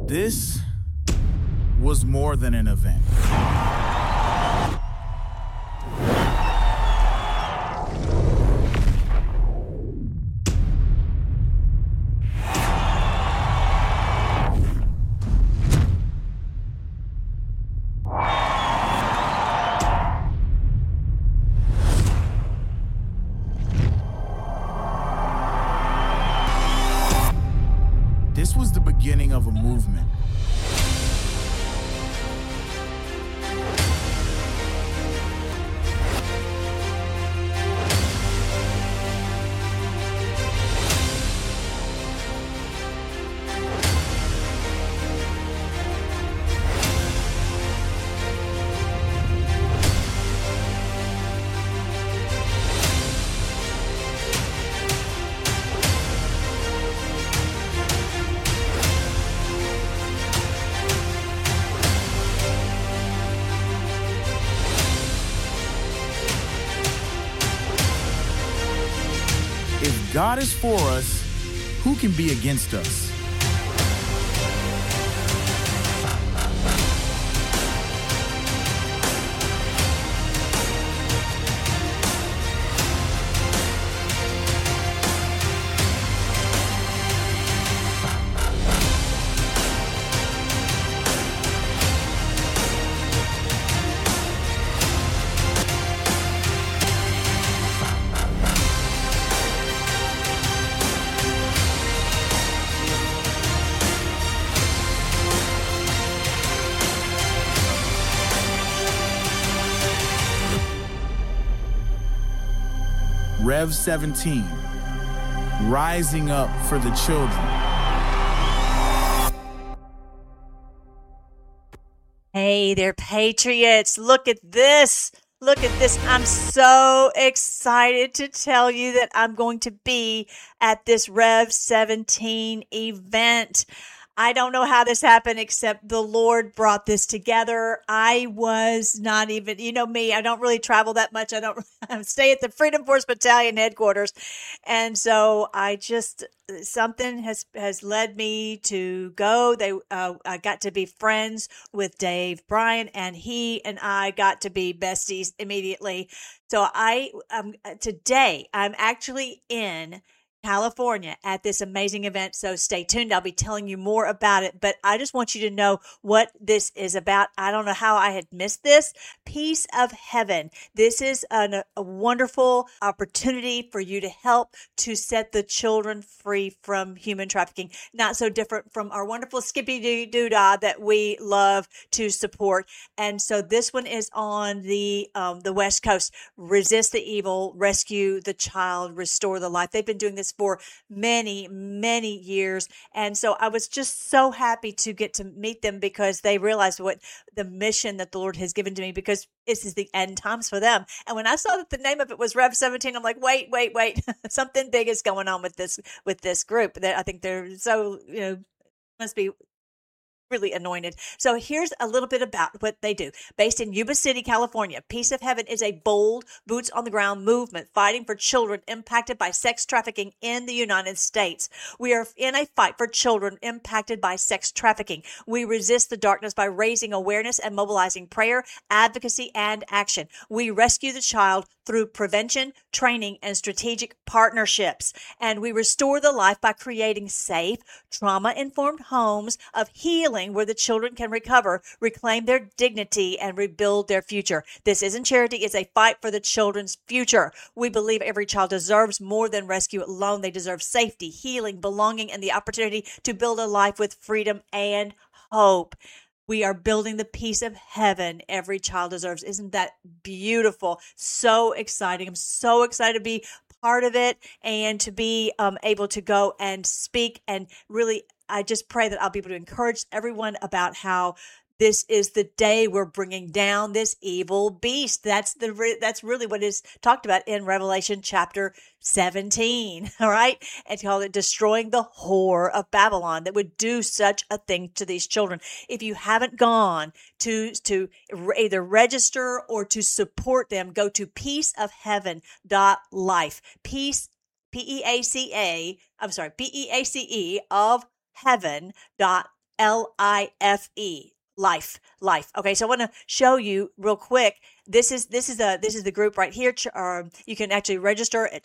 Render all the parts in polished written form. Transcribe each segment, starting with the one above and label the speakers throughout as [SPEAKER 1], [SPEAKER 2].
[SPEAKER 1] This was more than an event. This was the beginning of a movement. If God is for us, who can be against us? Rev 17, rising up for the children.
[SPEAKER 2] Hey there, Patriots. Look at this. Look at this. I'm so excited to tell you that I'm going to be at this Rev 17 event. I don't know how this happened, except the Lord brought this together. I was not even, you know me, I don't really travel that much. I don't stay at the Freedom Force Battalion headquarters. And so something has led me to go. I got to be friends with Dave Bryan, and he and I got to be besties immediately. So today I'm actually in California at this amazing event. So stay tuned. I'll be telling you more about it, but I just want you to know what this is about. I don't know how I had missed this. Piece of Heaven. This is a wonderful opportunity for you to help to set the children free from human trafficking. Not so different from our wonderful Skippy Doodah that we love to support. And so this one is on the West Coast. Resist the evil, rescue the child, restore the life. They've been doing this for many, many years. And so I was just so happy to get to meet them because they realized what the mission that the Lord has given to me, because this is the end times for them. And when I saw that the name of it was Rev 17, I'm like, wait, something big is going on with this group. That I think they're so, must be really anointed. So here's a little bit about what they do. Based in Yuba City, California, Piece of Heaven is a bold, boots on the ground movement fighting for children impacted by sex trafficking in the United States. We are in a fight for children impacted by sex trafficking. We resist the darkness by raising awareness and mobilizing prayer, advocacy, and action. We rescue the child through prevention, training, and strategic partnerships. And we restore the life by creating safe, trauma-informed homes of healing where the children can recover, reclaim their dignity, and rebuild their future. This isn't charity, it's a fight for the children's future. We believe every child deserves more than rescue alone. They deserve safety, healing, belonging, and the opportunity to build a life with freedom and hope. We are building the piece of heaven every child deserves. Isn't that beautiful? So exciting. I'm so excited to be part of it and to be able to go and speak. And really, I just pray that I'll be able to encourage everyone about how this is the day we're bringing down this evil beast. That's really what is talked about in Revelation chapter 17. All right. And called it destroying the whore of Babylon that would do such a thing to these children. If you haven't gone to either register or to support them, go to peaceofheaven.life. Peace, P-E-A-C-E of heaven.life. LIFE. Life. Okay, so I want to show you real quick. This is the group right here. You can actually register at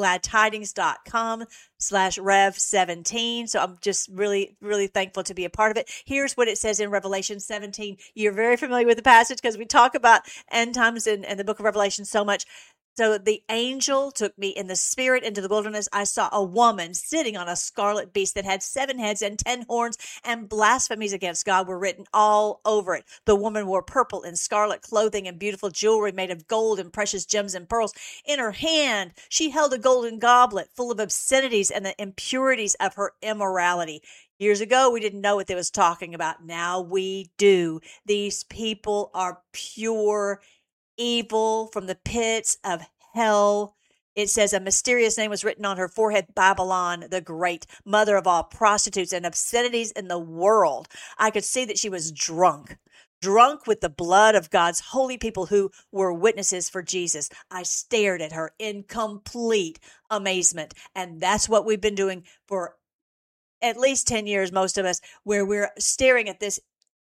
[SPEAKER 2] churchofgladtidings.com/rev17. So I'm just really, really thankful to be a part of it. Here's what it says in Revelation 17. You're very familiar with the passage because we talk about end times in the book of Revelation so much. So the angel took me in the spirit into the wilderness. I saw a woman sitting on a scarlet beast that had 7 heads and 10 horns, and blasphemies against God were written all over it. The woman wore purple and scarlet clothing and beautiful jewelry made of gold and precious gems and pearls. In her hand, she held a golden goblet full of obscenities and the impurities of her immorality. Years ago, we didn't know what they was talking about. Now we do. These people are pure evil from the pits of hell. It says a mysterious name was written on her forehead, Babylon the Great, mother of all prostitutes and obscenities in the world. I could see that she was drunk with the blood of God's holy people who were witnesses for Jesus. I stared at her in complete amazement. And that's what we've been doing for at least 10 years, most of us, where we're staring at this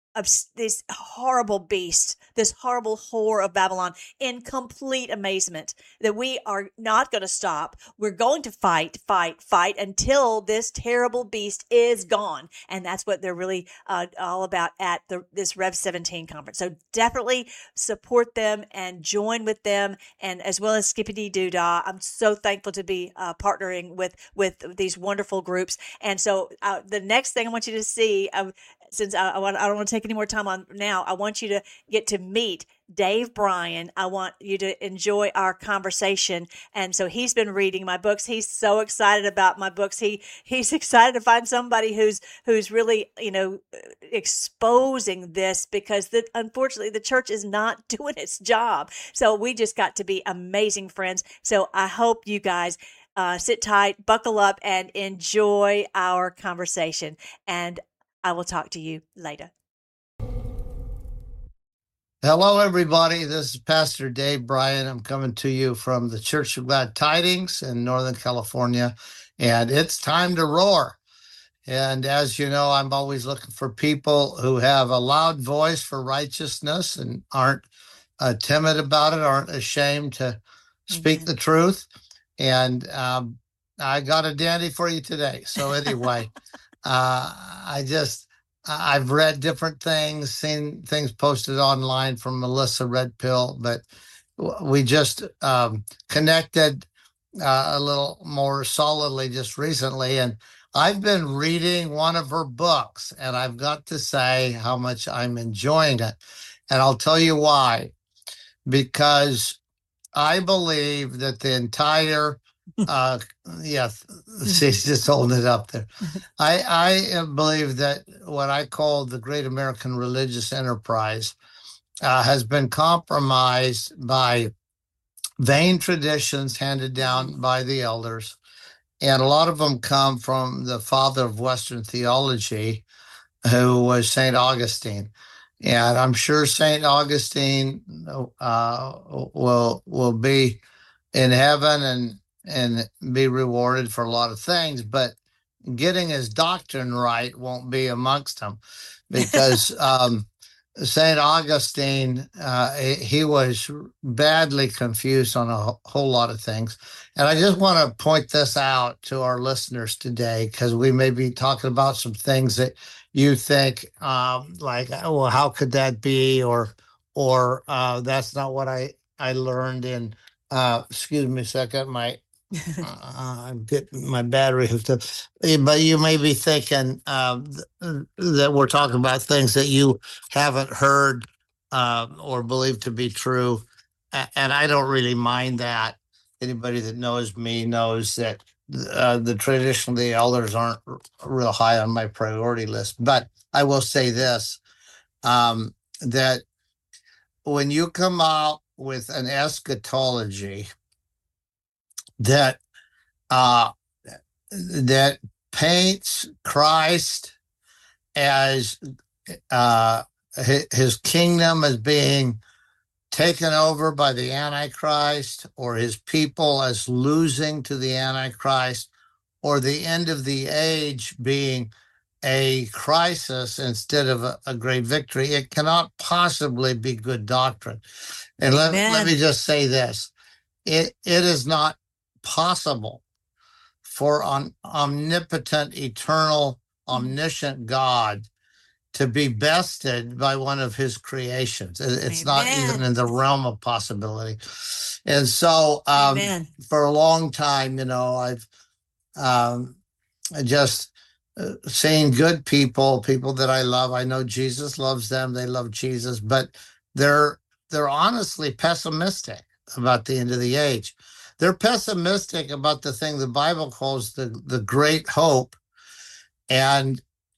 [SPEAKER 2] horrible beast, this horrible whore of Babylon, in complete amazement that we are not going to stop. We're going to fight until this terrible beast is gone. And that's what they're really all about at this Rev 17 conference. So definitely support them and join with them, and as well as Skippity Doodah. I'm so thankful to be partnering with these wonderful groups. And so the next thing I want you to see, since I don't want to take any more time on now, I want you to get to meet Dave Bryan. I want you to enjoy our conversation. And so he's been reading my books. He's so excited about my books. He's excited to find somebody who's really, exposing this, because unfortunately the church is not doing its job. So we just got to be amazing friends. So I hope you guys sit tight, buckle up, and enjoy our conversation. And I will talk to you later.
[SPEAKER 3] Hello, everybody. This is Pastor Dave Bryan. I'm coming to you from the Church of Glad Tidings in Northern California, and it's time to roar. And as you know, I'm always looking for people who have a loud voice for righteousness and aren't timid about it, aren't ashamed to speak the truth. And I got a dandy for you today. So anyway, I've read different things, seen things posted online from Melissa Redpill, but we just connected a little more solidly just recently. And I've been reading one of her books, and I've got to say how much I'm enjoying it. And I'll tell you why. Because I believe that the entire she's just holding it up there. I believe that what I call the great American religious enterprise has been compromised by vain traditions handed down by the elders. And a lot of them come from the father of Western theology, who was St. Augustine. And I'm sure St. Augustine will be in heaven and be rewarded for a lot of things, but getting his doctrine right won't be amongst them, because St. Augustine, he was badly confused on a whole lot of things. And I just want to point this out to our listeners today, because we may be talking about some things that you think like, well, how could that be? Or that's not what I learned in, excuse me a second, I'm getting my battery hooked up. But you may be thinking that we're talking about things that you haven't heard or believe to be true. And I don't really mind that. Anybody that knows me knows that the tradition of the elders aren't real high on my priority list. But I will say this, that when you come out with an eschatology that paints Christ as his kingdom as being taken over by the Antichrist, or his people as losing to the Antichrist, or the end of the age being a crisis instead of a great victory, it cannot possibly be good doctrine. And let me just say this. It is not possible for an omnipotent, eternal, omniscient God to be bested by one of his creations. It's not even in the realm of possibility. And so for a long time, I've just seen good people that I love. I know Jesus loves them. They love Jesus, but they're honestly pessimistic about the end of the age. They're pessimistic about the thing the Bible calls the great hope. And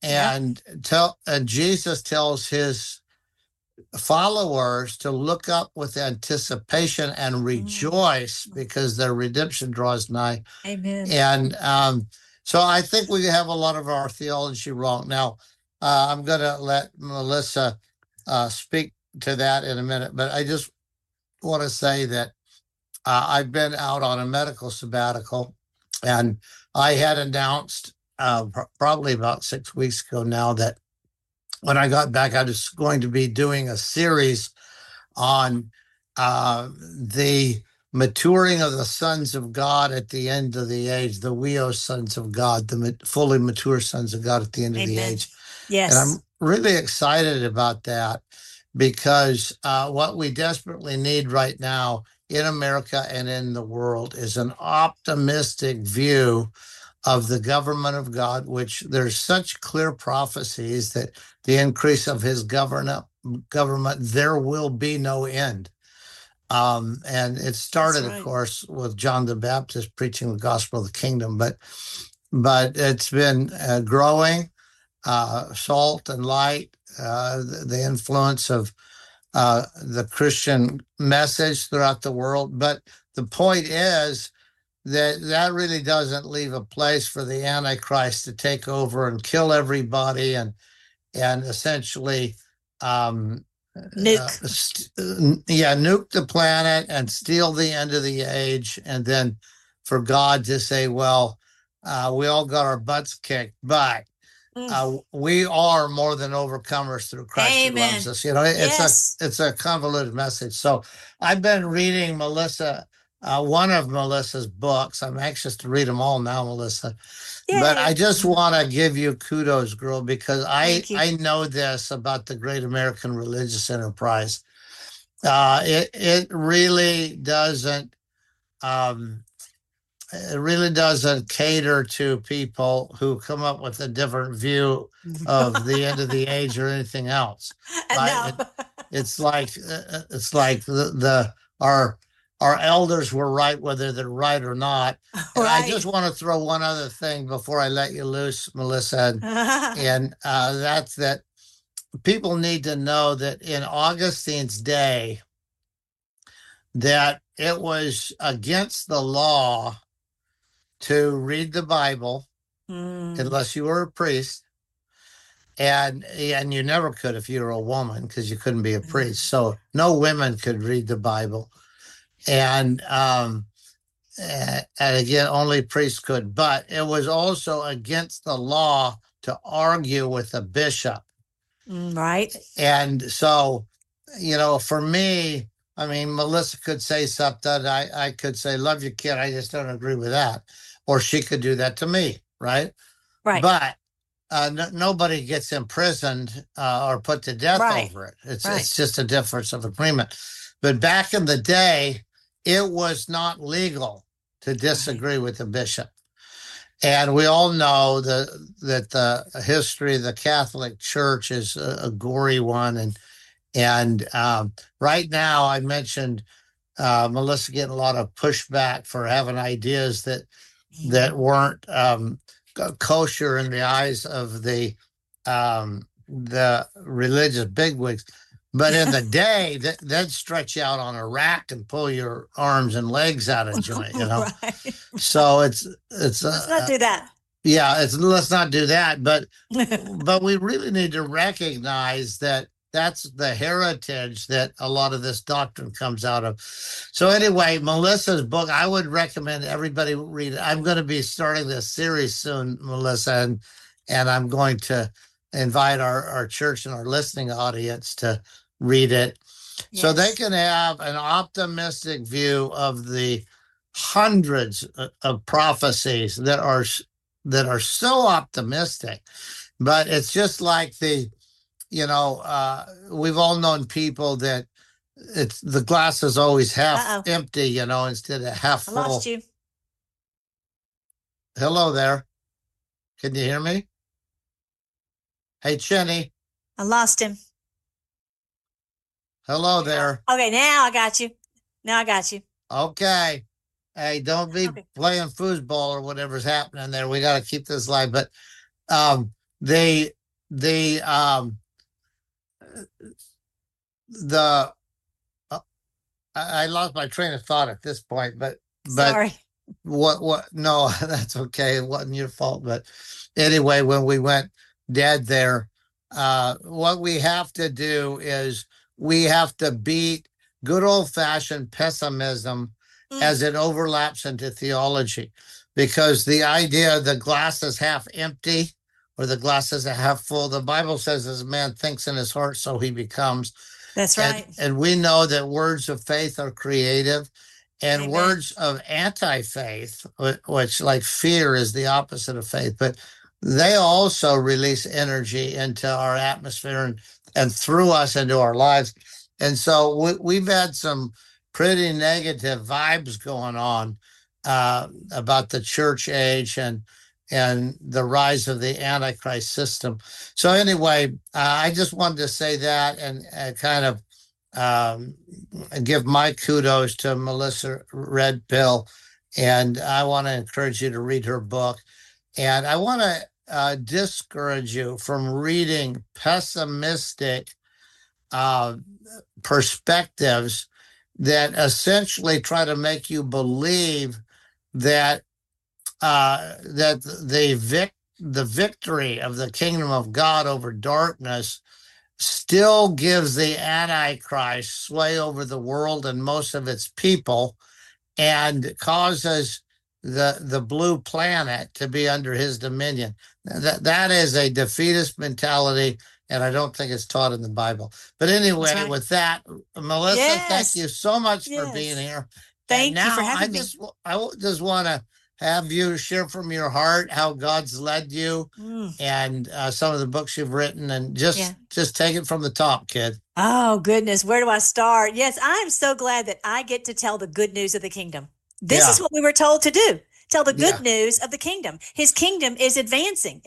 [SPEAKER 3] Jesus tells his followers to look up with anticipation and rejoice because their redemption draws nigh.
[SPEAKER 2] Amen.
[SPEAKER 3] And so I think we have a lot of our theology wrong. Now, I'm going to let Melissa speak to that in a minute, but I just want to say that I've been out on a medical sabbatical, and I had announced probably about 6 weeks ago now that when I got back, I was going to be doing a series on the maturing of the sons of God at the end of the age, the Weos sons of God, the fully mature sons of God at the end of the age.
[SPEAKER 2] Yes.
[SPEAKER 3] And I'm really excited about that because what we desperately need right now in America and in the world is an optimistic view of the government of God, which there's such clear prophecies that the increase of his government, there will be no end. And it started, of course, with John the Baptist preaching the gospel of the kingdom, but it's been growing, salt and light, the influence of the Christian message throughout the world. But the point is that really doesn't leave a place for the Antichrist to take over and kill everybody and essentially
[SPEAKER 2] nuke
[SPEAKER 3] the planet and steal the end of the age, and then for God to say, well, we all got our butts kicked, but we are more than overcomers through Christ who loves us. It's a convoluted message. So I've been reading Melissa, one of Melissa's books. I'm anxious to read them all now, Melissa. Yay. But I just want to give you kudos, girl, because I know this about the great American religious enterprise. It really doesn't. It really doesn't cater to people who come up with a different view of the end of the age or anything else. Right? It's like our elders were right, whether they're right or not. And I just want to throw one other thing before I let you loose, Melissa, and that's that people need to know that in Augustine's day, that it was against the law to read the Bible unless you were a priest, and you never could if you were a woman because you couldn't be a priest. So no women could read the Bible, and again, only priests could. But it was also against the law to argue with a bishop,
[SPEAKER 2] right?
[SPEAKER 3] And so, for me, I mean, Melissa could say something. I could say, "Love you, kid. I just don't agree with that." Or she could do that to me, right?
[SPEAKER 2] Right.
[SPEAKER 3] But nobody gets imprisoned or put to death over it. It's just a difference of agreement. But back in the day, it was not legal to disagree with the bishop. And we all know that the history of the Catholic Church is a gory one. And right now, I mentioned Melissa getting a lot of pushback for having ideas that weren't kosher in the eyes of the religious bigwigs. But in the day, they'd stretch you out on a rack and pull your arms and legs out of joint,
[SPEAKER 2] Right.
[SPEAKER 3] So it's
[SPEAKER 2] let's not do that.
[SPEAKER 3] Yeah, let's not do that. But we really need to recognize that that's the heritage that a lot of this doctrine comes out of. So anyway, Melissa's book, I would recommend everybody read it. I'm going to be starting this series soon, Melissa, and I'm going to invite our church and our listening audience to read it so they
[SPEAKER 2] Yes.
[SPEAKER 3] can have an optimistic view of the hundreds of prophecies that are so optimistic. But it's just like we've all known people that it's the glass is always half
[SPEAKER 2] Uh-oh.
[SPEAKER 3] empty, instead of half
[SPEAKER 2] I
[SPEAKER 3] full.
[SPEAKER 2] lost you.
[SPEAKER 3] Hello there. Can you hear me? Hey, Chenny.
[SPEAKER 2] I lost him.
[SPEAKER 3] Hello there.
[SPEAKER 2] Okay, now I got you.
[SPEAKER 3] Okay. Hey, don't be playing foosball or whatever's happening there. We got to keep this live. But the I lost my train of thought at this point, but
[SPEAKER 2] Sorry.
[SPEAKER 3] what no, that's okay. It wasn't your fault. But anyway, when we went dead there, what we have to do is we have to beat good old-fashioned pessimism as it overlaps into theology, because the idea the glass is half empty or the glass is half full, the Bible says as a man thinks in his heart, so he becomes.
[SPEAKER 2] That's right.
[SPEAKER 3] And we know that words of faith are creative, and
[SPEAKER 2] Amen.
[SPEAKER 3] words of anti-faith, which like fear is the opposite of faith, but they also release energy into our atmosphere and through us into our lives. And so we've had some pretty negative vibes going on about the church age and the rise of the Antichrist system. So anyway, I just wanted to say that and kind of give my kudos to Melissa Redpill. And I want to encourage you to read her book. And I want to discourage you from reading pessimistic perspectives that essentially try to make you believe that the victory of the kingdom of God over darkness still gives the Antichrist sway over the world and most of its people, and causes the blue planet to be under his dominion. That is a defeatist mentality, and I don't think it's taught in the Bible. But anyway, right. With that, Melissa, thank you so much for being here.
[SPEAKER 2] Thank you for having me.
[SPEAKER 3] I just want to have you share from your heart how God's led you and some of the books you've written, and just take it from the top, kid.
[SPEAKER 2] Oh, goodness. Where do I start? Yes, I'm so glad that I get to tell the good news of the kingdom. This is what we were told to do. Tell the good news of the kingdom. His kingdom is advancing.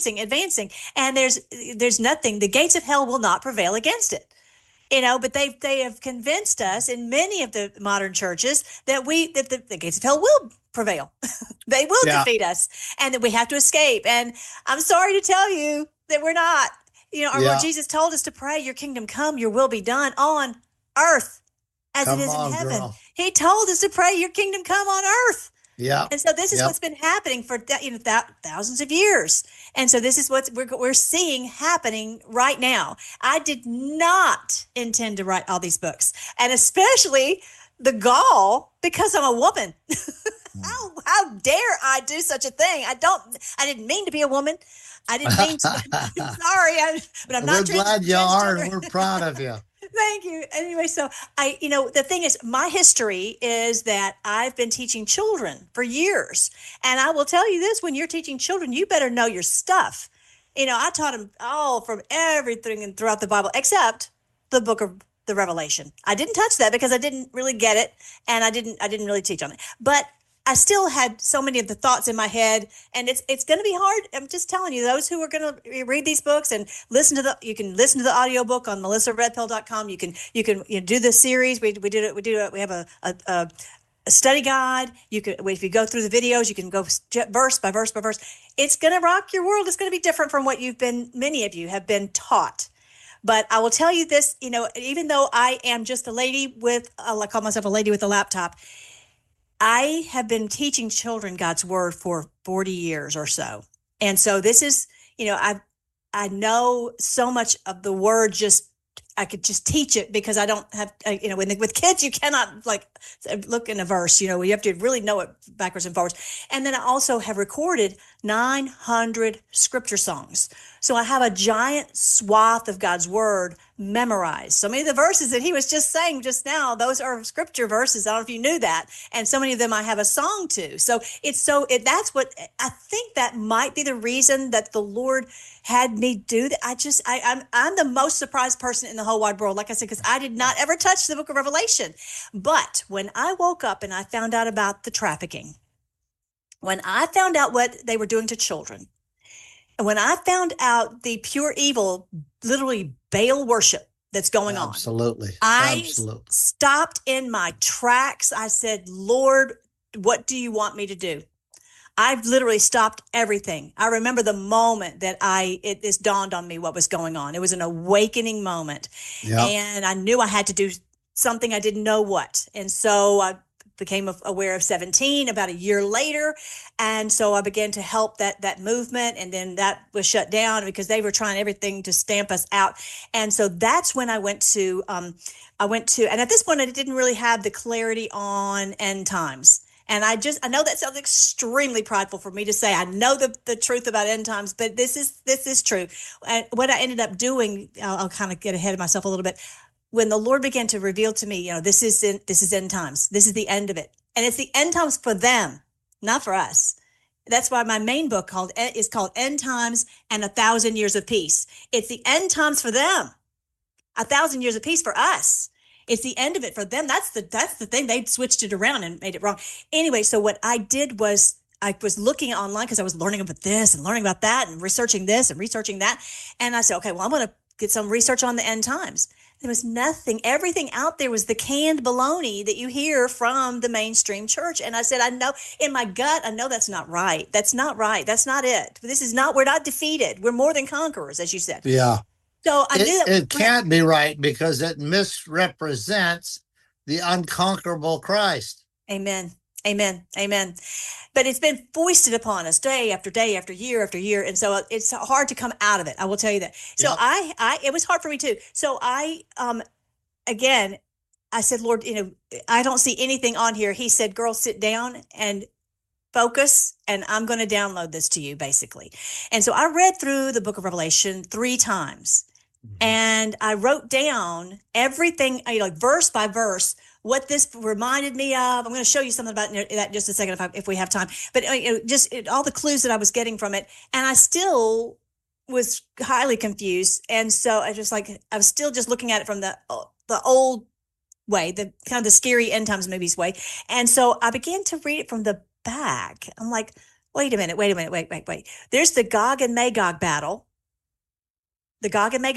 [SPEAKER 2] And there's nothing, the gates of hell will not prevail against it. But they have convinced us in many of the modern churches that the gates of hell will prevail. They will defeat us, and that we have to escape. And I'm sorry to tell you that we're not. Our Lord Jesus told us to pray, your kingdom come, your will be done on earth as it is in heaven. Girl. He told us to pray, your kingdom come on earth.
[SPEAKER 3] Yeah.
[SPEAKER 2] And so this is what's been happening for thousands of years. And so this is what we're seeing happening right now. I did not intend to write all these books, and especially the gall, because I'm a woman. How dare I do such a thing? I didn't mean to be a woman. I didn't mean to. I'm sorry, but I'm not.
[SPEAKER 3] We're glad you are, and we're proud of you.
[SPEAKER 2] Thank you. Anyway, so the thing is, my history is that I've been teaching children for years. And I will tell you this, when you're teaching children, you better know your stuff. I taught them all from everything and throughout the Bible, except the book of the Revelation. I didn't touch that because I didn't really get it. And I didn't really teach on it. But I still had so many of the thoughts in my head, and it's going to be hard. I'm just telling you, those who are going to read these books and you can listen to the audiobook on melissaredpill.com. You can do the series. We have a study guide. If you go through the videos, you can go verse by verse by verse. It's going to rock your world. It's going to be different from what many of you have been taught. But I will tell you this, even though I am just a lady I call myself a lady with a laptop, I have been teaching children God's word for 40 years or so. And so this is, I know so much of the word, I could just teach it because I don't have, with kids, you cannot look in a verse, you have to really know it backwards and forwards. And then I also have recorded 900 scripture songs. So I have a giant swath of God's word memorized. So many of the verses that he was just saying just now, those are scripture verses. I don't know if you knew that. And so many of them I have a song to. So that's what I think that might be the reason that the Lord had me do that. I'm the most surprised person in the whole wide world, like I said, because I did not ever touch the book of Revelation. But when I woke up and I found out about the trafficking, when I found out what they were doing to children, and when I found out the pure evil, literally Baal worship that's going on, I stopped in my tracks. I said, Lord, what do you want me to do? I've literally stopped everything. I remember the moment that it dawned on me what was going on. It was an awakening moment. Yep. And I knew I had to do something. I didn't know what. And so I became aware of 17 about a year later. And so I began to help that movement. And then that was shut down because they were trying everything to stamp us out. And so that's when I went to, and at this point, I didn't really have the clarity on end times. And I know that sounds extremely prideful for me to say. I know the truth about end times, but this is true. And what I ended up doing, I'll kind of get ahead of myself a little bit. When the Lord began to reveal to me, this is end times. This is the end of it. And it's the end times for them, not for us. That's why my main book is called End Times and 1,000 Years of Peace. It's the end times for them. 1,000 years of peace for us. It's the end of it for them. That's the thing. They switched it around and made it wrong. Anyway, so what I did was I was looking online because I was learning about this and learning about that and researching this and researching that. And I said, okay, well, I'm going to get some research on the end times. There was nothing. Everything out there was the canned baloney that you hear from the mainstream church. And I said, I know in my gut, I know that's not right. That's not right. That's not it. We're not defeated. We're more than conquerors, as you said.
[SPEAKER 3] Yeah.
[SPEAKER 2] So I knew that
[SPEAKER 3] it can't be right because it misrepresents the unconquerable Christ.
[SPEAKER 2] Amen. Amen. Amen. But it's been foisted upon us day after day after year after year. And so it's hard to come out of it. I will tell you that. So yep. It was hard for me too. So again, I said, Lord, I don't see anything on here. He said, girl, sit down and focus, and I'm going to download this to you, basically. And so I read through the book of Revelation 3 times, and I wrote down everything, like verse by verse, what this reminded me of. I'm going to show you something about that in just a second if we have time. But all the clues that I was getting from it, and I still was highly confused. And so I was still just looking at it from the old way, the kind of the scary end times movies way. And so I began to read it from the back. I'm like, wait a minute. There's the Gog and Magog battle. And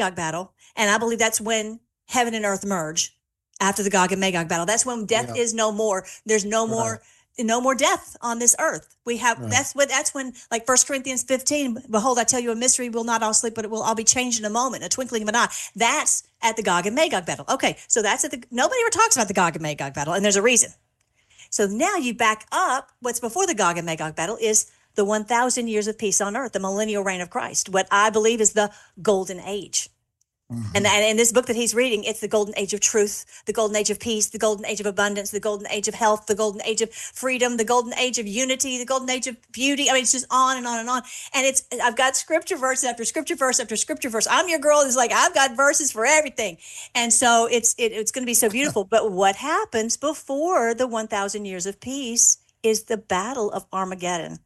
[SPEAKER 2] I believe that's when heaven and earth merge after the Gog and Magog battle. That's when death is no more. There's no more death on this earth. We have, that's when like 1 Corinthians 15, behold, I tell you a mystery, we'll not all sleep, but it will all be changed in a moment, a twinkling of an eye. That's at the Gog and Magog battle. Okay. So nobody ever talks about the Gog and Magog battle, and there's a reason. So now you back up. What's before the Gog and Magog battle is the 1,000 years of peace on earth, the millennial reign of Christ, what I believe is the golden age. Mm-hmm. And in this book that he's reading, it's the golden age of truth, the golden age of peace, the golden age of abundance, the golden age of health, the golden age of freedom, the golden age of unity, the golden age of beauty. I mean, it's just on and on and on. And I've got scripture verse after scripture verse after scripture verse. I'm your girl. It's like, I've got verses for everything. And so it's going to be so beautiful. But what happens before the 1,000 years of peace is the battle of Armageddon.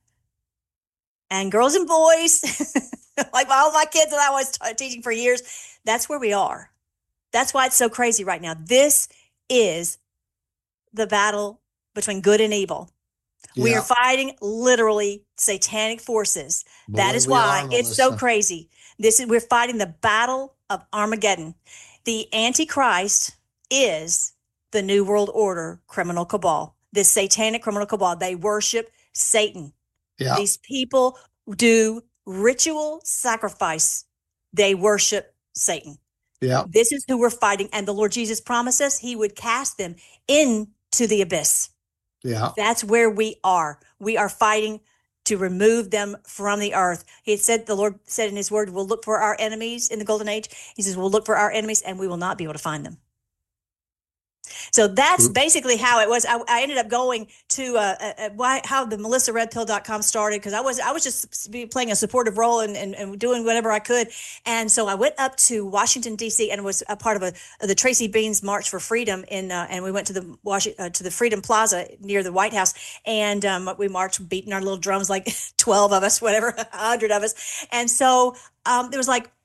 [SPEAKER 2] And girls and boys, like all my kids that I was teaching for years, that's where we are. That's why it's so crazy right now. This is the battle between good and evil. Yeah. We are fighting literally satanic forces. That is why it's so crazy. We're fighting the battle of Armageddon. The Antichrist is the New World Order criminal cabal. This satanic criminal cabal. They worship Satan. Yeah. These people do ritual sacrifice. They worship Satan. Yeah. This is who we're fighting. And the Lord Jesus promised us he would cast them into the abyss. Yeah. That's where we are. We are fighting to remove them from the earth. The Lord said in his word, we'll look for our enemies in the golden age. He says, we'll look for our enemies and we will not be able to find them. So that's basically how it was. I ended up going to how the MelissaRedPill.com started, because I was just playing a supportive role and doing whatever I could. And so I went up to Washington, D.C. and was a part of the Tracy Beans March for Freedom and we went to the Freedom Plaza near the White House, and we marched beating our little drums, like 12 of us, whatever, 100 of us. And so there was like,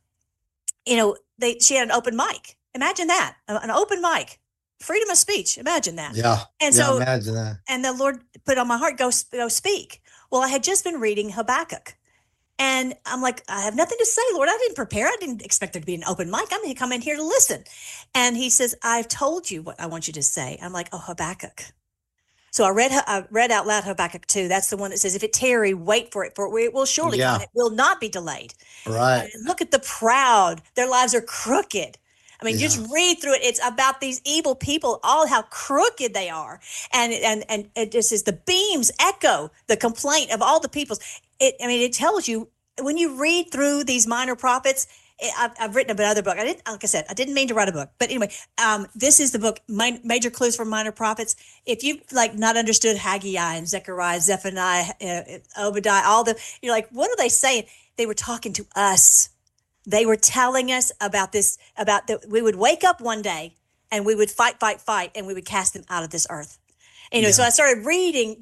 [SPEAKER 2] she had an open mic. Imagine that, an open mic. Freedom of speech. Imagine that.
[SPEAKER 3] Yeah.
[SPEAKER 2] And so
[SPEAKER 3] imagine that.
[SPEAKER 2] And the Lord put on my heart, go speak. Well, I had just been reading Habakkuk, and I'm like, I have nothing to say, Lord. I didn't prepare. I didn't expect there to be an open mic. I'm going to come in here to listen. And he says, I've told you what I want you to say. I'm like, oh, Habakkuk. So I read out loud Habakkuk 2. That's the one that says, if it tarry, wait for it will surely come. It will not be delayed.
[SPEAKER 3] Right.
[SPEAKER 2] And look at the proud. Their lives are crooked. I mean, just read through it. It's about these evil people, all how crooked they are. And it just is, the beams echo the complaint of all the peoples. It tells you, when you read through these minor prophets, I've written another book. Like I said, I didn't mean to write a book, but anyway, this is the book, Major Clues for Minor Prophets. If you've not understood Haggai and Zechariah, Zephaniah, Obadiah, you're like, what are they saying? They were talking to us. They were telling us about this, we would wake up one day and we would fight, and we would cast them out of this earth. Anyway, so I started reading.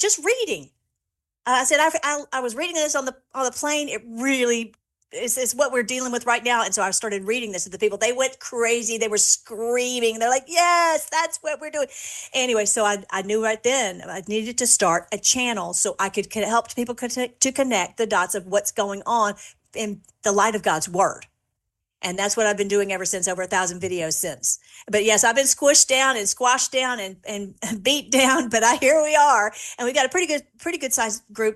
[SPEAKER 2] I said, I was reading this on the plane. It really is what we're dealing with right now. And so I started reading this to the people. They went crazy. They were screaming. They're like, yes, that's what we're doing. Anyway, so I knew right then I needed to start a channel so I could help people to connect the dots of what's going on in the light of God's word. And that's what I've been doing ever since, over 1,000 videos since. But yes, I've been squashed down and beat down, but here we are. And we've got a pretty good sized group,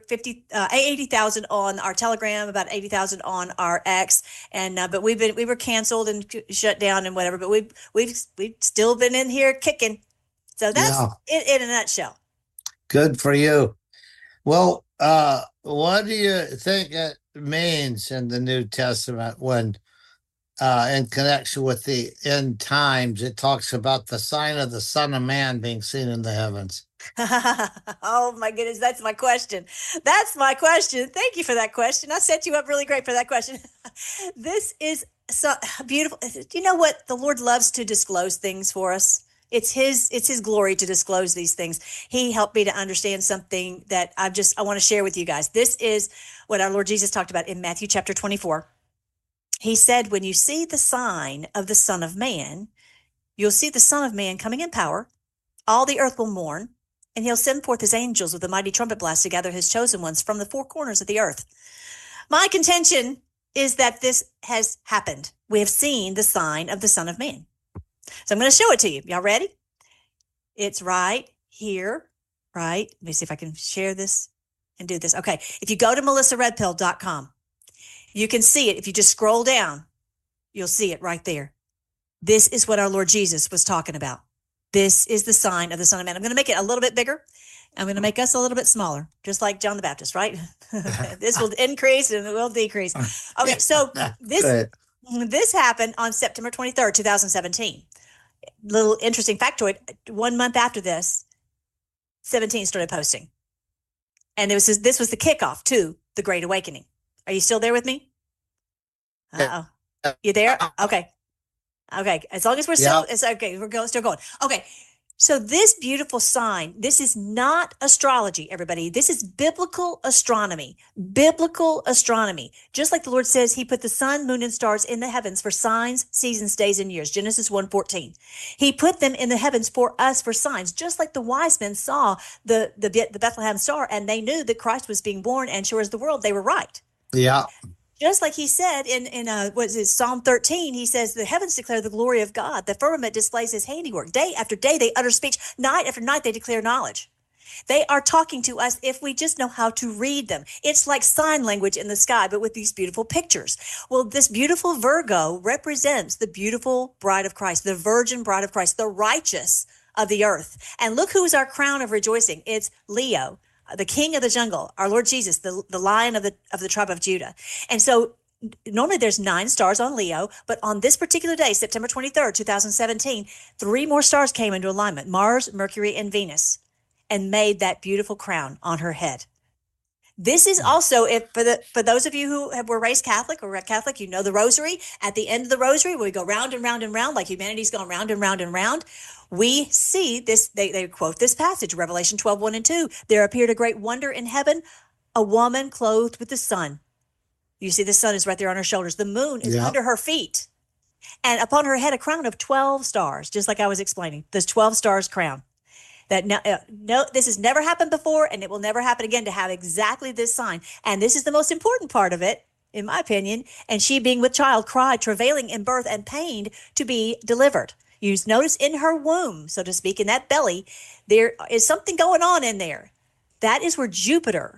[SPEAKER 2] 80,000 on our Telegram, about 80,000 on our X. And, but we were canceled and shut down and whatever, but we've still been in here kicking. So that's it in a nutshell.
[SPEAKER 3] Good for you. Well, what do you think it means in the New Testament when, in connection with the end times, it talks about the sign of the Son of Man being seen in the heavens?
[SPEAKER 2] Oh my goodness, that's my question. Thank you for that question. I set you up really great for that question. This is so beautiful. You know what? The Lord loves to disclose things for us. It's his glory to disclose these things. He helped me to understand something that I want to share with you guys. This is what our Lord Jesus talked about in Matthew chapter 24. He said, when you see the sign of the Son of Man, you'll see the Son of Man coming in power. All the earth will mourn, and he'll send forth his angels with a mighty trumpet blast to gather his chosen ones from the four corners of the earth. My contention is that this has happened. We have seen the sign of the Son of Man. So I'm going to show it to you. Y'all ready? It's right here, right? Let me see if I can share this and do this. Okay. If you go to MelissaRedPill.com, you can see it. If you just scroll down, you'll see it right there. This is what our Lord Jesus was talking about. This is the sign of the Son of Man. I'm going to make it a little bit bigger. I'm going to make us a little bit smaller, just like John the Baptist, right? This will increase and it will decrease. Okay, so this happened on September 23rd, 2017. Little interesting factoid. 1 month after this, 17 started posting. And this was the kickoff to the Great Awakening. Are you still there with me? Uh-oh. You there? Okay. As long as we're still, it's okay. We're still going. Okay. So this beautiful sign, this is not astrology, everybody. This is biblical astronomy. Biblical astronomy. Just like the Lord says, he put the sun, moon, and stars in the heavens for signs, seasons, days, and years. Genesis 1:14. He put them in the heavens for us for signs, just like the wise men saw the Bethlehem star, and they knew that Christ was being born, and sure as the world, they were right.
[SPEAKER 3] Yeah.
[SPEAKER 2] Just like he said in Psalm 13, he says, the heavens declare the glory of God. The firmament displays his handiwork. Day after day, they utter speech. Night after night, they declare knowledge. They are talking to us if we just know how to read them. It's like sign language in the sky, but with these beautiful pictures. Well, this beautiful Virgo represents the beautiful bride of Christ, the virgin bride of Christ, the righteous of the earth. And look who is our crown of rejoicing. It's Leo, the king of the jungle, our Lord Jesus, the lion of the tribe of Judah. And so normally there's 9 stars on Leo, but on this particular day, September 23rd, 2017, 3 more stars came into alignment, Mars, Mercury, and Venus, and made that beautiful crown on her head. This is also, if for those of you who were raised Catholic or Catholic, you know the Rosary. At the end of the Rosary, where we go round and round and round, like humanity's gone round and round and round, we see this. They quote this passage, Revelation 12:1 and 2. There appeared a great wonder in heaven, a woman clothed with the sun. You see, the sun is right there on her shoulders. The moon is under her feet, and upon her head a crown of 12 stars, just like I was explaining. This 12 stars crown. That no, this has never happened before, and it will never happen again to have exactly this sign. And this is the most important part of it, in my opinion. And she, being with child, cried, travailing in birth and pained to be delivered. You notice in her womb, so to speak, in that belly, there is something going on in there. That is where Jupiter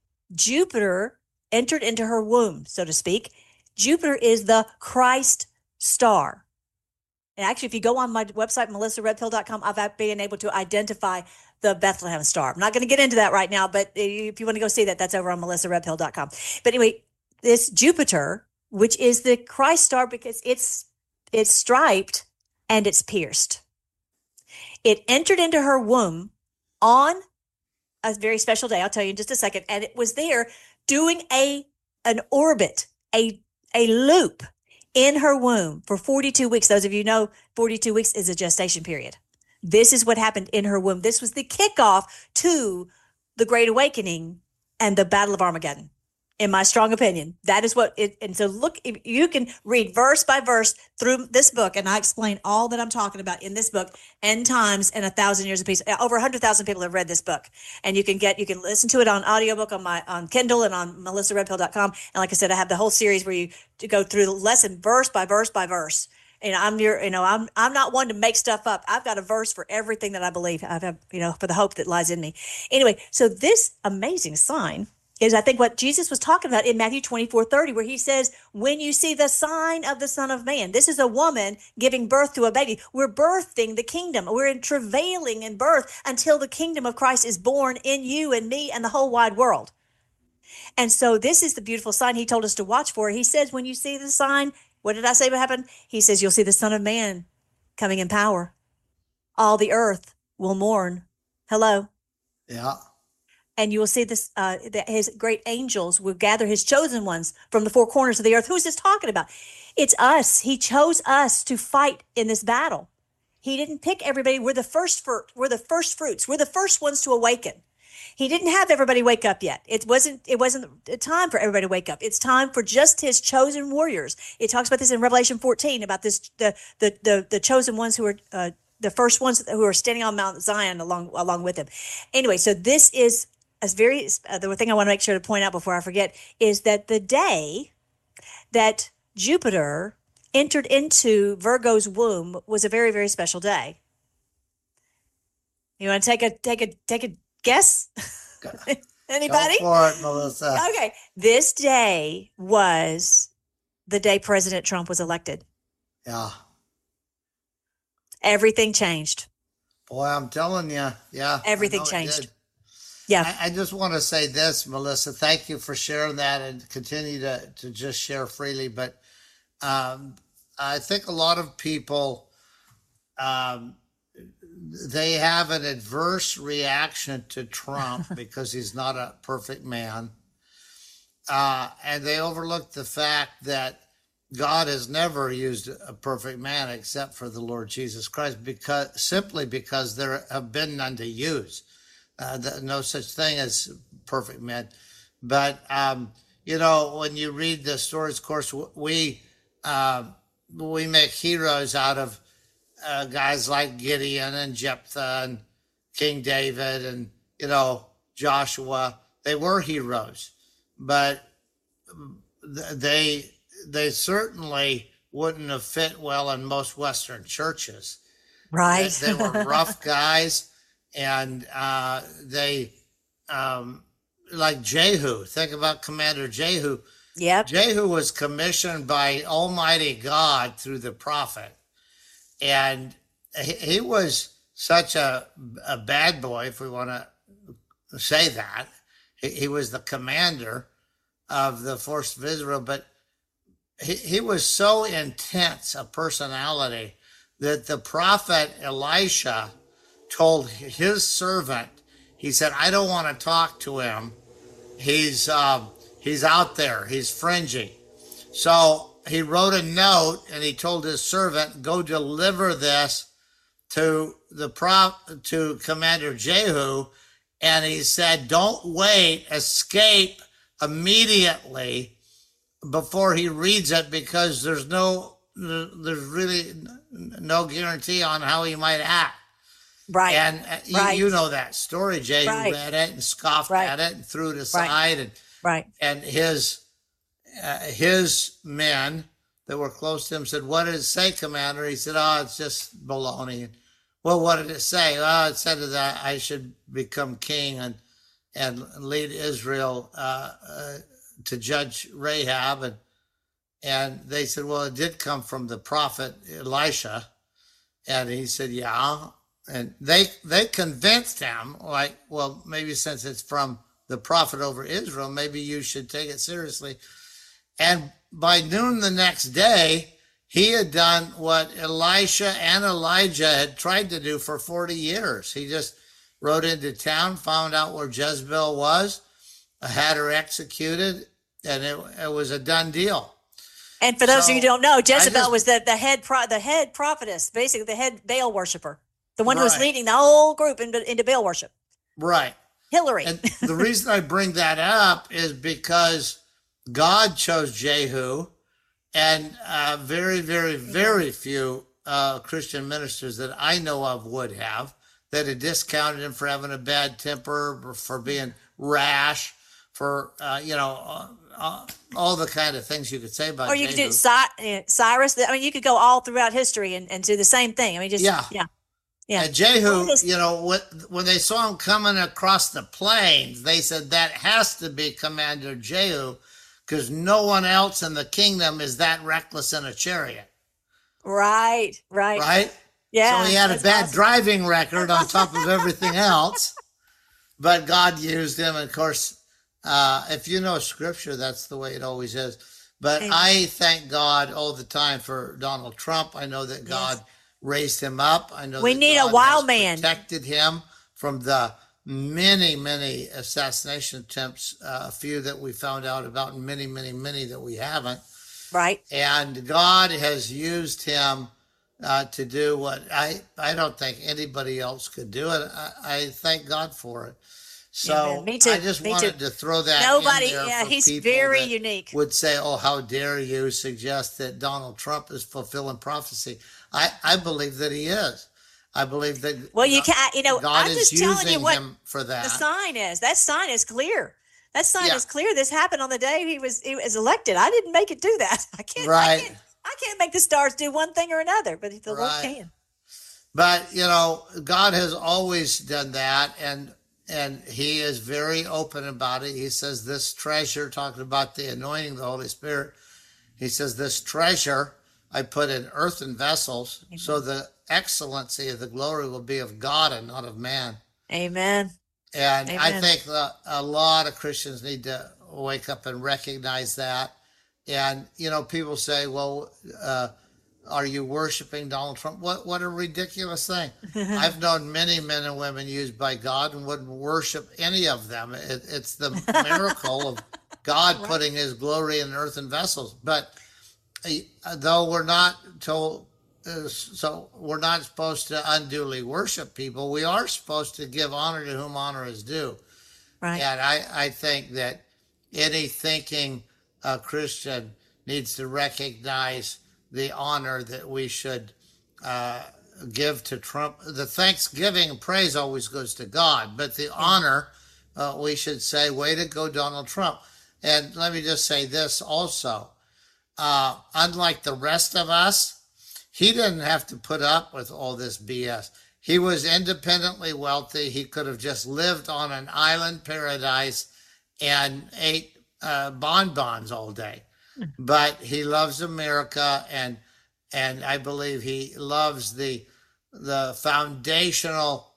[SPEAKER 2] entered into her womb, so to speak. Jupiter is the Christ star. And actually, if you go on my website, melissaredpill.com, I've been able to identify the Bethlehem star. I'm not going to get into that right now, but if you want to go see that, that's over on melissaredpill.com. But anyway, this Jupiter, which is the Christ star, because it's striped and it's pierced. It entered into her womb on a very special day. I'll tell you in just a second. And it was there doing an orbit, a loop in her womb for 42 weeks. Those of you know 42 weeks is a gestation period. This is what happened in her womb. This was the kickoff to the Great Awakening and the Battle of Armageddon, in my strong opinion. That is what it, and so look, if you can read verse by verse through this book, and I explain all that I'm talking about in this book, End Times and 1,000 Years of Peace. Over 100,000 people have read this book, and you can listen to it on audiobook on Kindle and on melissaredpill.com. And like I said, I have the whole series where you go through the lesson verse by verse by verse. And I'm not one to make stuff up. I've got a verse for everything that I believe. I have, for the hope that lies in me. Anyway, so this amazing sign is, I think, what Jesus was talking about in Matthew 24:30, where he says, when you see the sign of the Son of Man. This is a woman giving birth to a baby. We're birthing the kingdom. We're travailing in birth until the kingdom of Christ is born in you and me and the whole wide world. And so this is the beautiful sign he told us to watch for. He says, when you see the sign, what did I say would happen? He says, you'll see the Son of Man coming in power. All the earth will mourn. Hello.
[SPEAKER 3] Yeah.
[SPEAKER 2] And you will see this, that his great angels will gather his chosen ones from the four corners of the earth. Who's this talking about? It's us. He chose us to fight in this battle. He didn't pick everybody. We're the first fruits. We're the first ones to awaken. He didn't have everybody wake up yet. It wasn't a time for everybody to wake up. It's time for just his chosen warriors. It talks about this in Revelation 14, about this, the chosen ones who are, the first ones who are standing on Mount Zion along with him. Anyway, so this is the thing I want to make sure to point out before I forget is that the day that Jupiter entered into Virgo's womb was a very, very special day. You want to take a guess? Anybody?
[SPEAKER 3] Go for it, Melissa.
[SPEAKER 2] Okay. This day was the day President Trump was elected.
[SPEAKER 3] Yeah.
[SPEAKER 2] Everything changed.
[SPEAKER 3] Boy, I'm telling you. Yeah.
[SPEAKER 2] Everything changed. Yeah.
[SPEAKER 3] I just want to say this, Melissa. Thank you for sharing that and continue to just share freely. But I think a lot of people, they have an adverse reaction to Trump because he's not a perfect man. And they overlook the fact that God has never used a perfect man except for the Lord Jesus Christ, simply because there have been none to use. No such thing as perfect men. But, when you read the stories, of course, we make heroes out of guys like Gideon and Jephthah and King David and, Joshua. They were heroes, but they certainly wouldn't have fit well in most Western churches.
[SPEAKER 2] Right.
[SPEAKER 3] They were rough guys. And they, like Jehu, think about Commander Jehu.
[SPEAKER 2] Yep.
[SPEAKER 3] Jehu was commissioned by Almighty God through the prophet. And he was such a bad boy, if we want to say that. He was the commander of the force of Israel. But he was so intense a personality that the prophet Elisha told his servant, he said, I don't want to talk to him. He's out there. He's fringy. So he wrote a note and he told his servant, go deliver this to to Commander Jehu. And he said, don't wait, escape immediately before he reads it, because there's really no guarantee on how he might act.
[SPEAKER 2] Right.
[SPEAKER 3] And
[SPEAKER 2] Right.
[SPEAKER 3] you know that story. Jehu
[SPEAKER 2] Right.
[SPEAKER 3] read it and scoffed
[SPEAKER 2] Right.
[SPEAKER 3] at it and threw it
[SPEAKER 2] Right.
[SPEAKER 3] aside.
[SPEAKER 2] Right.
[SPEAKER 3] And his men that were close to him said, what did it say, Commander? He said, oh, it's just baloney. Well, what did it say? Oh, it said that I should become king and lead Israel to judge Rahab. And they said, well, it did come from the prophet Elisha. And he said, yeah. And they convinced him, like, well, maybe since it's from the prophet over Israel, maybe you should take it seriously. And by noon the next day, he had done what Elisha and Elijah had tried to do for 40 years. He just rode into town, found out where Jezebel was, had her executed, and it was a done deal.
[SPEAKER 2] And for those of you who don't know, Jezebel
[SPEAKER 3] just-
[SPEAKER 2] was the head prophetess, basically the head Baal worshiper, the one who was
[SPEAKER 3] Right.
[SPEAKER 2] leading the whole group into Baal worship.
[SPEAKER 3] Right.
[SPEAKER 2] Hillary.
[SPEAKER 3] And the reason I bring that up is because God chose Jehu, and very, very, very few Christian ministers that I know of would have, that had discounted him for having a bad temper, for being rash, for, all the kind of things you could say about
[SPEAKER 2] Or you could do
[SPEAKER 3] Jehu.
[SPEAKER 2] Cyrus. I mean, you could go all throughout history and do the same thing. I mean, just
[SPEAKER 3] Yeah.
[SPEAKER 2] yeah. Yeah.
[SPEAKER 3] And Jehu,
[SPEAKER 2] Well,
[SPEAKER 3] when they saw him coming across the plains, they said that has to be Commander Jehu, because no one else in the kingdom is that reckless in a chariot,
[SPEAKER 2] Right.
[SPEAKER 3] right?
[SPEAKER 2] Yeah.
[SPEAKER 3] So he had a
[SPEAKER 2] that's
[SPEAKER 3] bad
[SPEAKER 2] awesome.
[SPEAKER 3] driving record on top of everything else, but God used him. And of course, if you know scripture, that's the way it always is. But
[SPEAKER 2] Amen.
[SPEAKER 3] I thank God all the time for Donald Trump. I know that God raised him up. I know
[SPEAKER 2] We
[SPEAKER 3] that
[SPEAKER 2] need a
[SPEAKER 3] God
[SPEAKER 2] wild
[SPEAKER 3] has
[SPEAKER 2] man.
[SPEAKER 3] protected him from the many, many assassination attempts, a few that we found out about, and many, many, many that we haven't.
[SPEAKER 2] Right.
[SPEAKER 3] And God has used him to do what I don't think anybody else could do it. I thank God for it. So
[SPEAKER 2] Amen. Me too.
[SPEAKER 3] I just
[SPEAKER 2] Me
[SPEAKER 3] wanted
[SPEAKER 2] too.
[SPEAKER 3] to throw that
[SPEAKER 2] Nobody.
[SPEAKER 3] in there
[SPEAKER 2] Yeah,
[SPEAKER 3] for
[SPEAKER 2] he's
[SPEAKER 3] people
[SPEAKER 2] very
[SPEAKER 3] that
[SPEAKER 2] unique.
[SPEAKER 3] would say, oh, how dare you suggest that Donald Trump is fulfilling prophecy. I believe that he is. I believe that
[SPEAKER 2] Well, you can't.
[SPEAKER 3] God
[SPEAKER 2] I'm
[SPEAKER 3] is
[SPEAKER 2] just telling you
[SPEAKER 3] using
[SPEAKER 2] what
[SPEAKER 3] him for that.
[SPEAKER 2] the sign is. That sign is clear. That sign
[SPEAKER 3] Yeah.
[SPEAKER 2] is clear. This happened on the day he was elected. I didn't make it do that. I can't.
[SPEAKER 3] Right.
[SPEAKER 2] I can't make the stars do one thing or another, but the Lord
[SPEAKER 3] Right.
[SPEAKER 2] can.
[SPEAKER 3] But God has always done that, and he is very open about it. He says this treasure, talking about the anointing of the Holy Spirit, he says this treasure I put in earthen vessels, so the excellency of the glory will be of God and not of man.
[SPEAKER 2] Amen.
[SPEAKER 3] And I
[SPEAKER 2] Amen.
[SPEAKER 3] think a lot of Christians need to wake up and recognize that. And people say, well, are you worshiping Donald Trump? What a ridiculous thing. I've known many men and women used by God and wouldn't worship any of them. It's the miracle of God putting his glory in earthen vessels. But though we're not told, so we're not supposed to unduly worship people, we are supposed to give honor to whom honor is due.
[SPEAKER 2] Right.
[SPEAKER 3] And I think that any thinking Christian needs to recognize the honor that we should give to Trump. The thanksgiving and praise always goes to God, but the honor, we should say, way to go, Donald Trump. And let me just say this also. Unlike the rest of us, he didn't have to put up with all this BS. He was independently wealthy. He could have just lived on an island paradise and ate bonbons all day. But he loves America, and I believe he loves the foundational,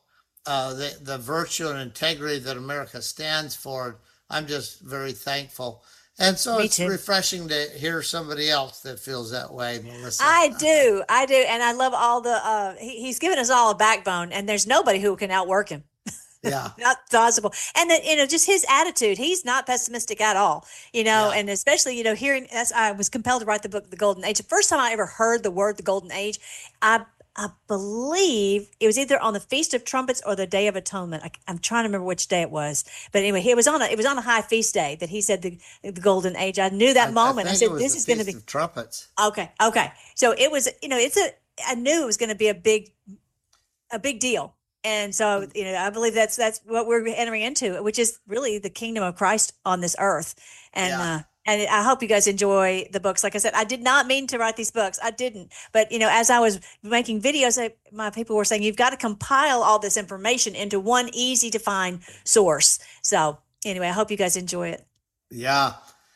[SPEAKER 3] the virtue and integrity that America stands for. I'm just very thankful. And so
[SPEAKER 2] Me
[SPEAKER 3] it's
[SPEAKER 2] too.
[SPEAKER 3] refreshing to hear somebody else that feels that way, Melissa.
[SPEAKER 2] I do, and I love all the. He's given us all a backbone, and there's nobody who can outwork him.
[SPEAKER 3] Yeah.
[SPEAKER 2] Not possible. And then, just his attitude, he's not pessimistic at all,
[SPEAKER 3] Yeah.
[SPEAKER 2] and especially, hearing, as I was compelled to write the book, The Golden Age. The first time I ever heard the word, the Golden Age, I, I believe it was either on the Feast of Trumpets or the Day of Atonement. I'm trying to remember which day it was, but anyway, it was on a high feast day that he said the Golden Age. I knew that
[SPEAKER 3] I
[SPEAKER 2] moment. I
[SPEAKER 3] think it
[SPEAKER 2] said,
[SPEAKER 3] was
[SPEAKER 2] this
[SPEAKER 3] the
[SPEAKER 2] is going to
[SPEAKER 3] Feast
[SPEAKER 2] be
[SPEAKER 3] of Trumpets.
[SPEAKER 2] okay. Okay. So it was, I knew it was going to be a big deal. And so, I believe that's what we're entering into, which is really the kingdom of Christ on this earth. And,
[SPEAKER 3] Yeah.
[SPEAKER 2] and I hope you guys enjoy the books. Like I said, I did not mean to write these books. I didn't. But, as I was making videos, my people were saying, you've got to compile all this information into one easy to find source. So anyway, I hope you guys enjoy it.
[SPEAKER 3] Yeah.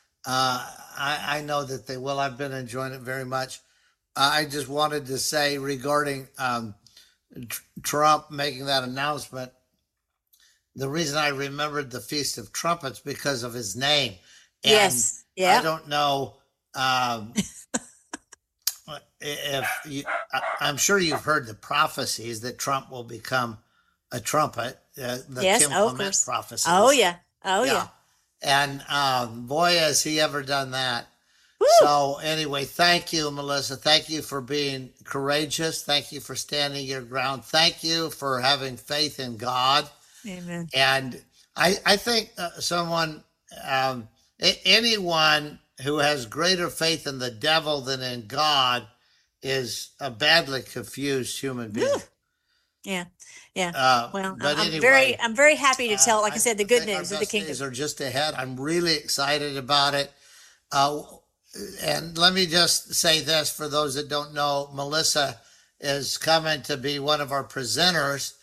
[SPEAKER 3] I know that they will. I've been enjoying it very much. I just wanted to say regarding Trump making that announcement, the reason I remembered the Feast of Trumpets because of his name. And
[SPEAKER 2] Yes. Yeah.
[SPEAKER 3] I don't know if you, I'm sure you've heard the prophecies that Trump will become a trumpet, the
[SPEAKER 2] Yes.
[SPEAKER 3] Kim
[SPEAKER 2] Oh, of
[SPEAKER 3] Clement
[SPEAKER 2] course.
[SPEAKER 3] prophecies.
[SPEAKER 2] Oh, yeah. Oh,
[SPEAKER 3] Yeah.
[SPEAKER 2] yeah.
[SPEAKER 3] And boy, has he ever done that.
[SPEAKER 2] Woo!
[SPEAKER 3] So anyway, thank you, Melissa. Thank you for being courageous. Thank you for standing your ground. Thank you for having faith in God.
[SPEAKER 2] Amen.
[SPEAKER 3] And I think anyone who has greater faith in the devil than in God is a badly confused human being.
[SPEAKER 2] Yeah. Yeah. Well,
[SPEAKER 3] But
[SPEAKER 2] I'm
[SPEAKER 3] anyway,
[SPEAKER 2] very happy to tell, like I said, the good
[SPEAKER 3] think our
[SPEAKER 2] news of the
[SPEAKER 3] best
[SPEAKER 2] kingdom.
[SPEAKER 3] days are just ahead. I'm really excited about it. And let me just say this for those that don't know, Melissa is coming to be one of our presenters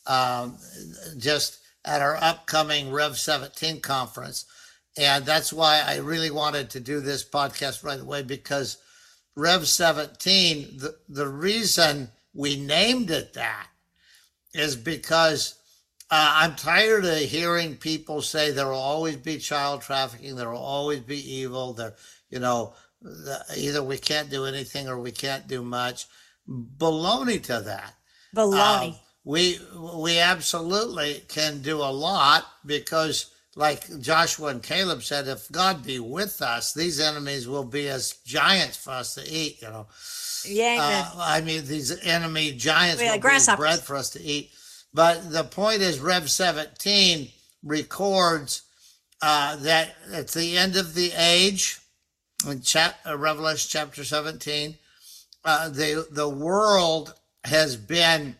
[SPEAKER 3] just at our upcoming Rev 17 conference. And that's why I really wanted to do this podcast right away, because Rev 17, the reason we named it that is because I'm tired of hearing people say there will always be child trafficking, there will always be evil, either we can't do anything or we can't do much. Baloney to that.
[SPEAKER 2] Baloney.
[SPEAKER 3] We absolutely can do a lot because, like Joshua and Caleb said, if God be with us, these enemies will be as giants for us to eat,
[SPEAKER 2] Yeah.
[SPEAKER 3] these enemy giants
[SPEAKER 2] Yeah,
[SPEAKER 3] will be as
[SPEAKER 2] grasshoppers.
[SPEAKER 3] bread for us to eat. But the point is, Rev 17 records that at the end of the age, in Revelation chapter 17, the world has been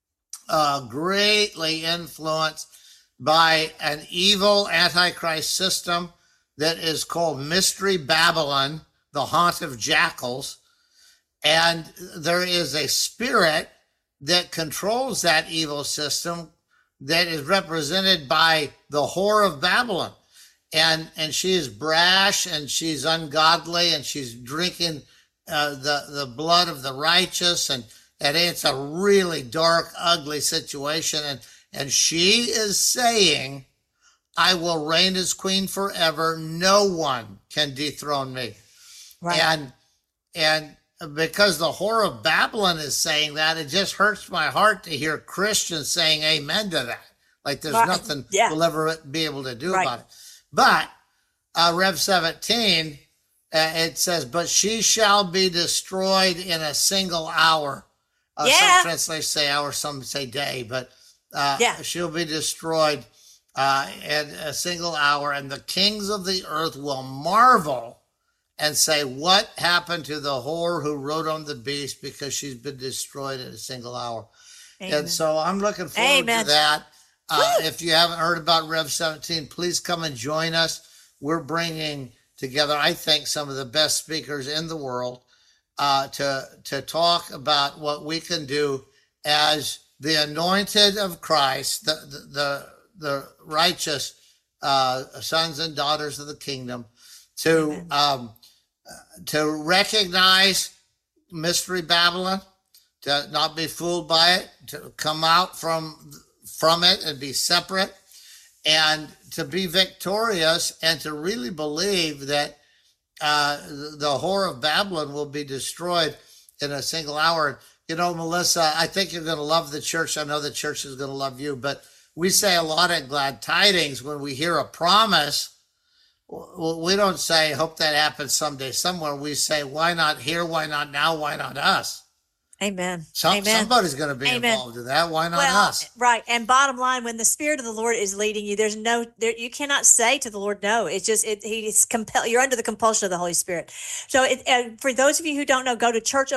[SPEAKER 3] greatly influenced by an evil antichrist system that is called Mystery Babylon, the haunt of jackals. And there is a spirit that controls that evil system that is represented by the whore of Babylon. And she is brash and she's ungodly and she's drinking the blood of the righteous. And it's a really dark, ugly situation. And she is saying, I will reign as queen forever. No one can dethrone me.
[SPEAKER 2] Right.
[SPEAKER 3] And because the whore of Babylon is saying that, it just hurts my heart to hear Christians saying amen to that. Like there's nothing we'll ever be able to do about it. But Rev 17, it says, but she shall be destroyed in a single hour. Some translations say hour, some say day, but she'll be destroyed in a single hour. And the kings of the earth will marvel and say, what happened to the whore who rode on the beast, because she's been destroyed in a single hour. Amen. And so I'm looking forward to that. If you haven't heard about Rev 17, please come and join us. We're bringing together, I think, some of the best speakers in the world to talk about what we can do as the anointed of Christ, the righteous sons and daughters of the kingdom, to recognize Mystery Babylon, to not be fooled by it, to come out from it and be separate, and to be victorious and to really believe that the whore of Babylon will be destroyed in a single hour. You know, Melissa, I think you're going to love the church. I know the church is going to love you, but we say a lot at Glad Tidings when we hear a promise. We don't say, hope that happens someday somewhere. We say, why not here? Why not now? Why not us?
[SPEAKER 2] Amen.
[SPEAKER 3] Amen. Somebody's going to be involved in that. Why not us?
[SPEAKER 2] Right. And bottom line, when the Spirit of the Lord is leading you, you cannot say to the Lord no. It's just he's compelled. You're under the compulsion of the Holy Spirit. So for those of you who don't know, go to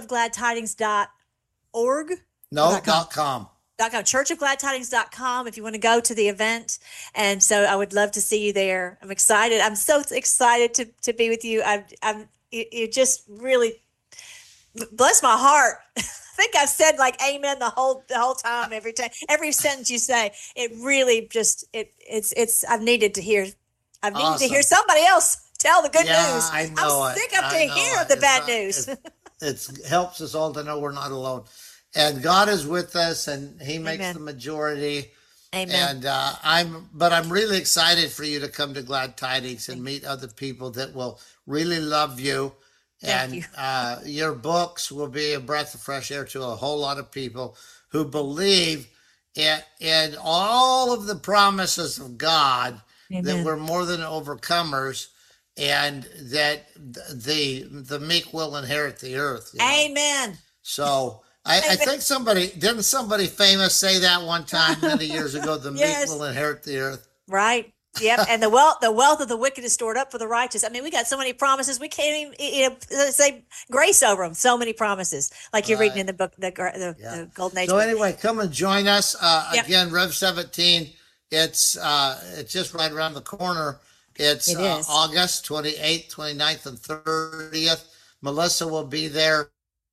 [SPEAKER 2] churchofgladtidings.org.
[SPEAKER 3] No, .com.
[SPEAKER 2] churchofgladtidings.com if you want to go to the event. And so I would love to see you there. I'm excited. I'm so excited to be with you. You just really bless my heart. I think I've said like amen the whole time, every sentence you say. It really just I've needed to hear somebody else tell the good news.
[SPEAKER 3] I know
[SPEAKER 2] I'm sick of to hear the bad news.
[SPEAKER 3] It helps us all to know we're not alone. And God is with us, and He makes the majority.
[SPEAKER 2] Amen.
[SPEAKER 3] And I'm really excited for you to come to Glad Tidings and meet other people that will really love you. And your books will be a breath of fresh air to a whole lot of people who believe in all of the promises of God. Amen. That we're more than overcomers, and that the meek will inherit the earth. You know?
[SPEAKER 2] Amen.
[SPEAKER 3] So I think didn't somebody famous say that one time many years ago? The meek will inherit the earth.
[SPEAKER 2] Right. Yep, and the wealth of the wicked is stored up for the righteous. I mean, we got so many promises we can't even say grace over them. So many promises, like you're reading in the book, the Golden Age.
[SPEAKER 3] So anyway, come and join us again. Rev 17. It's just right around the corner. It's August 28th, 29th, and 30th. Melissa will be there.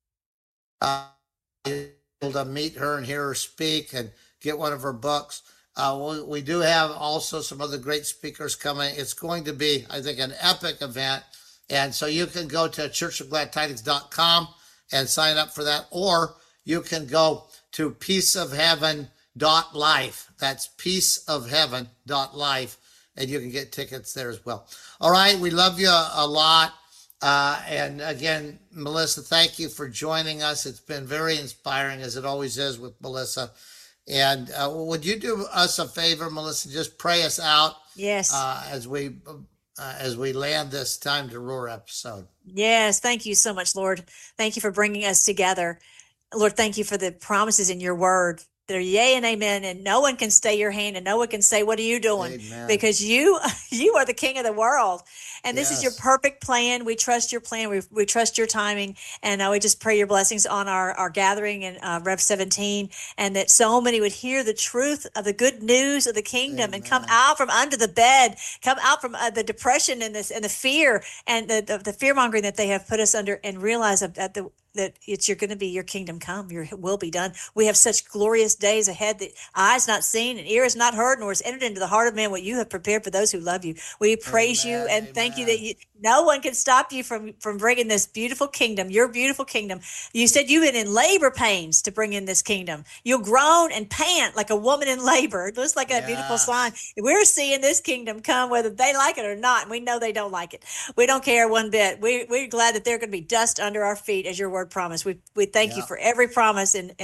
[SPEAKER 3] Able to meet her and hear her speak and get one of her books. We do have also some other great speakers coming. It's going to be, I think, an epic event. And so you can go to churchofgladtidings.com and sign up for that, or you can go to peaceofheaven.life. That's peaceofheaven.life, and you can get tickets there as well. All right, we love you a lot. And again, Melissa, thank you for joining us. It's been very inspiring, as it always is with Melissa. And would you do us a favor, Melissa? Just pray us out.
[SPEAKER 2] Yes.
[SPEAKER 3] As we land this Time to Roar episode.
[SPEAKER 2] Yes. Thank you so much, Lord. Thank you for bringing us together. Lord, thank you for the promises in your word. They're yea and amen, and no one can stay your hand, and no one can say, what are you doing?
[SPEAKER 3] Amen.
[SPEAKER 2] Because you are the King of the world, and this is your perfect plan. We trust your plan. We trust your timing, and we just pray your blessings on our gathering in Rev 17, and that so many would hear the truth of the good news of the kingdom. Amen. And come out from under the bed, come out from the depression and the fear and the fear mongering that they have put us under, and realize that you're going to be your kingdom come, your will be done. We have such glorious days ahead that eyes not seen and ears not heard, nor has entered into the heart of man what you have prepared for those who love you. We praise you and thank you that no one can stop you from bringing this beautiful kingdom, your beautiful kingdom. You said you've been in labor pains to bring in this kingdom. You'll groan and pant like a woman in labor. It looks like a beautiful sign. We're seeing this kingdom come whether they like it or not, and we know they don't like it. We don't care one bit. We're glad that they're going to be dust under our feet, as your word promise. We thank you for every promise and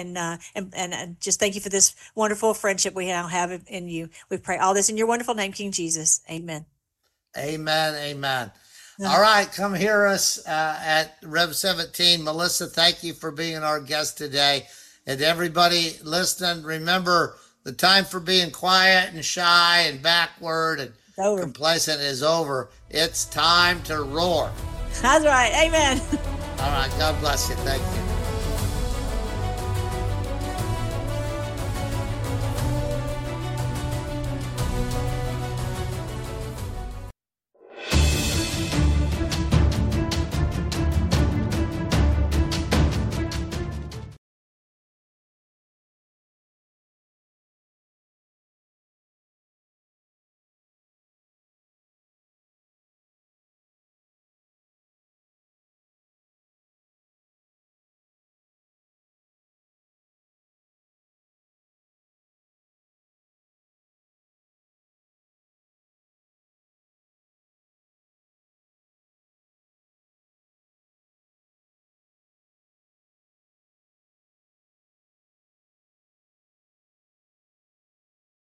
[SPEAKER 2] just thank you for this wonderful friendship we now have in you. We pray all this in your wonderful name, King Jesus. Amen.
[SPEAKER 3] Amen. Amen. All right, come hear us at Rev 17. Melissa, thank you for being our guest today. And everybody listening, remember the time for being quiet and shy and backward and complacent is over. It's time to roar.
[SPEAKER 2] That's right. Amen.
[SPEAKER 3] All right. God bless you. Thank you.